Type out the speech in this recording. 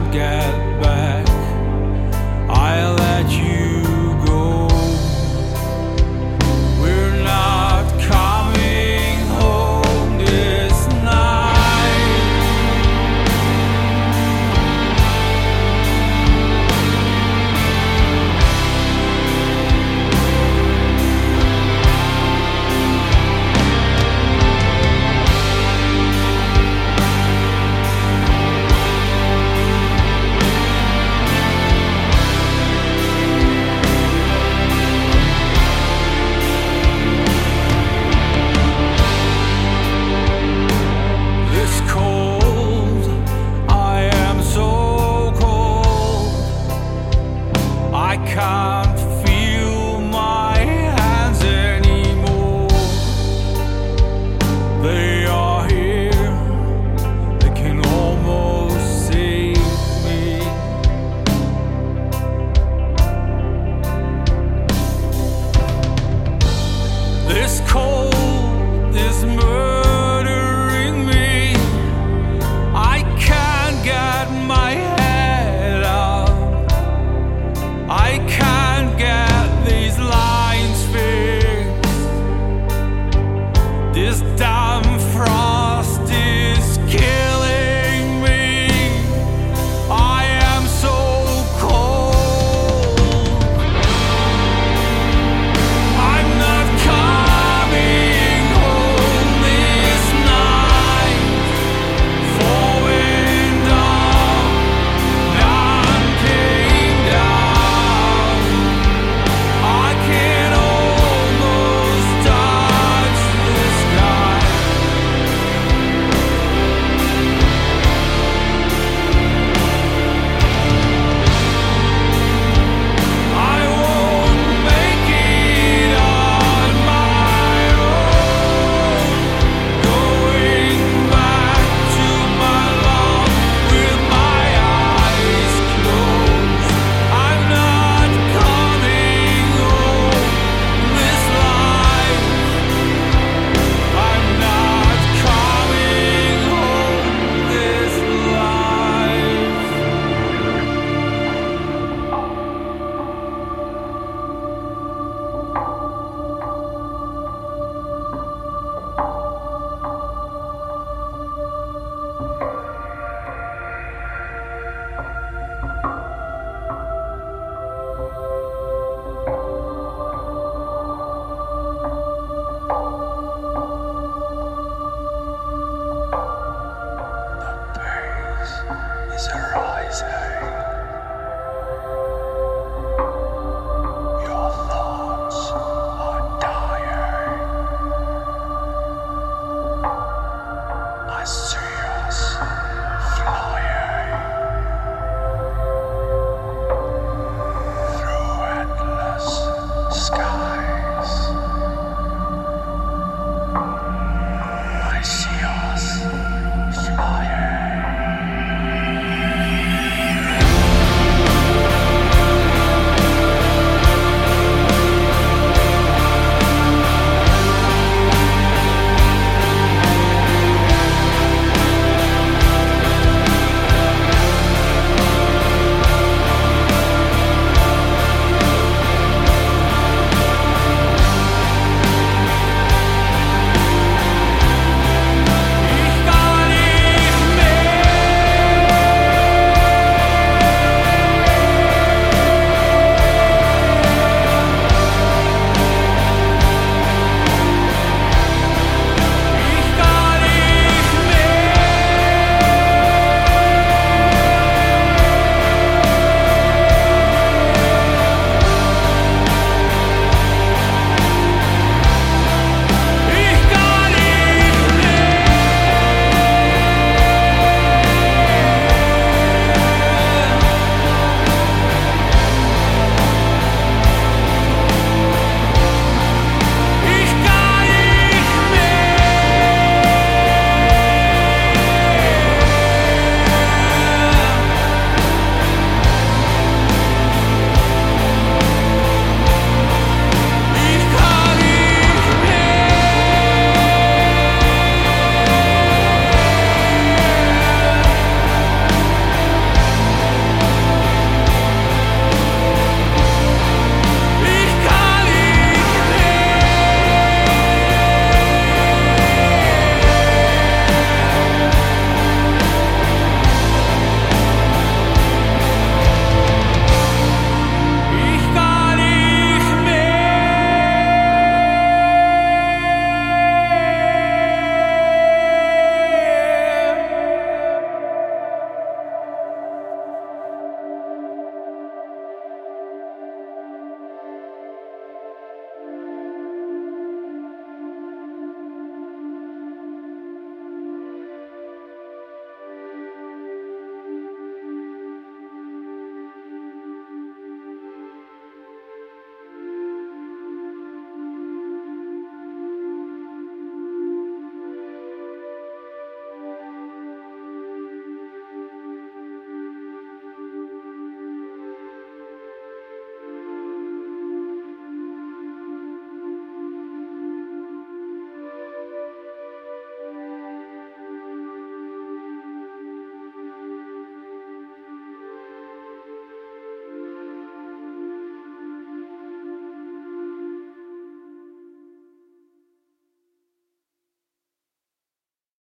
get back. I let you go. We're not coming home this night. I can't feel my hands anymore. They are here, they can almost save me. This cold is murdering me. I can't get my head up. I can't get these lines fixed. This damn frost is killing me. I am so cold. I'm not coming home this night. For wind up, none came down. I can almost touch the sky. I won't make it on my own. Going back to my love with my eyes closed. I'm not coming home this life. I'm not coming home this life. Is her eyes